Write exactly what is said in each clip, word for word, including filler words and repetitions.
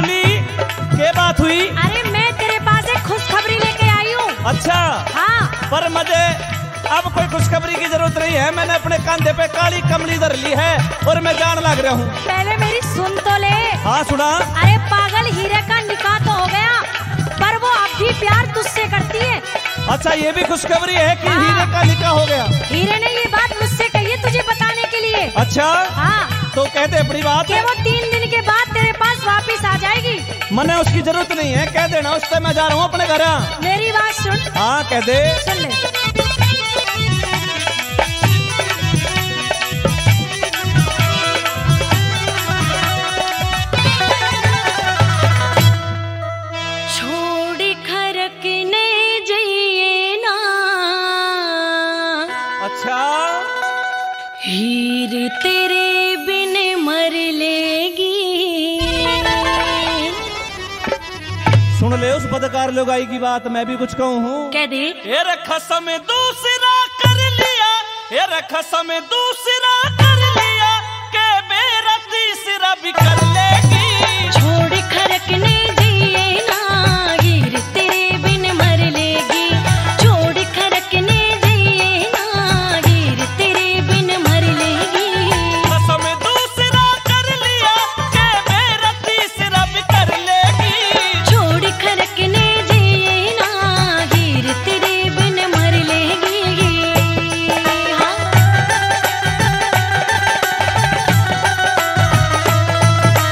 अम्मी क्या बात हुई? अरे मैं तेरे पास एक खुशखबरी लेके आई हूँ। अच्छा हाँ, पर मुझे अब कोई खुशखबरी की जरूरत नहीं है। मैंने अपने कंधे पे काली कमली धर ली है और मैं जान लग रहा हूँ। पहले मेरी सुन तो ले। हाँ सुना। अरे पागल, हीरे का निकाह तो हो गया, पर वो अब भी प्यार तुझसे करती है। अच्छा ये भी खुशखबरी है कि हाँ। हीरे का निकाह हो गया? हीरे ने ये बात मुझसे कही है तुझे बताने के लिए। अच्छा हाँ, तो कहते अपनी बात कि वो तीन दिन के बाद तेरे पास वापिस आ जाएगी। मने उसकी जरूरत नहीं है, कह देना उससे मैं जा रहा हूँ अपने घर। मेरी बात सुन। हाँ कह दे। सुन ले। छोड़ी खरकने जाइए ना। अच्छा हीर तेरे बिन मर लेगी। सुन ले उस बदकार लुगाई की बात, मैं भी कुछ कहूँ हूँ। कह दे। ये रखा समय दूसरा कर लिया, ये रखा समय दूसरा कर लिया, के मेरा तीसरा भी कर लेगी। छोड़ खरकने जिए ना, हीर तेरे बिन मर लेगी। छोड़ खरकने जिए ना, हीर तेरे बिन मर लेगी। कसम दूसरा कर लिया, के मेरा तीसरा भी कर लेगी। छोड़ खरकने जिए ना, हीर तेरे बिन मर लेगी। हाँ।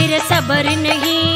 फिर सबर नहीं।